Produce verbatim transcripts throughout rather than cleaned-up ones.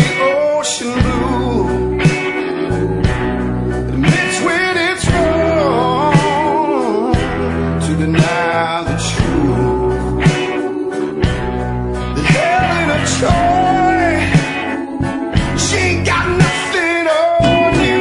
the ocean blue, admits when it's wrong to deny the truth. The hell in a Troy, she ain't got nothing on you.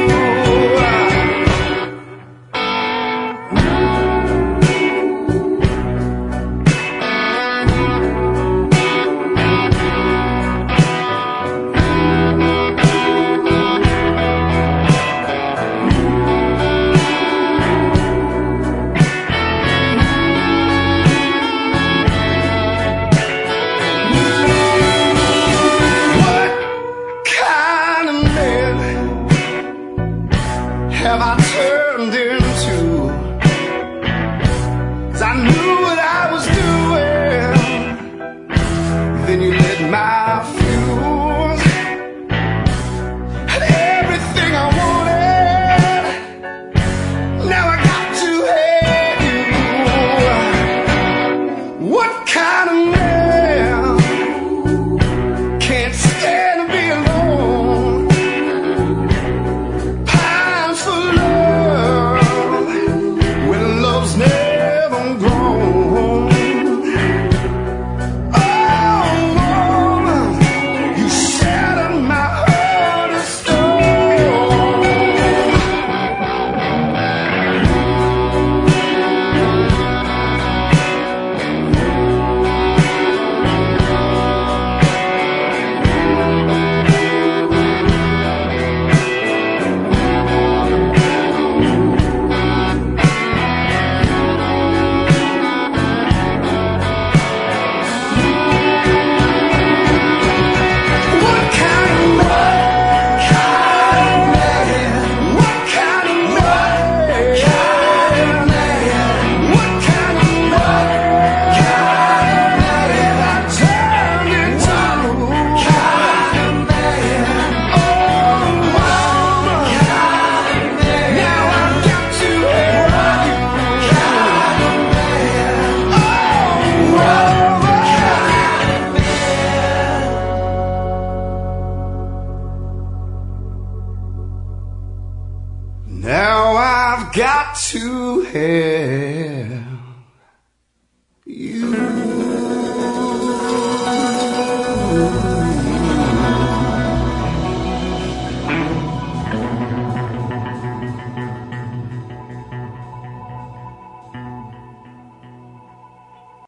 Have I turned into? 'Cause I knew what I was doing. Then you lit my fuse, had everything I wanted. Now I got to hate you. What kind of man can't stand to be alone? Never grown. Oh, woman, you shattered my heart of stone. Now I've got to have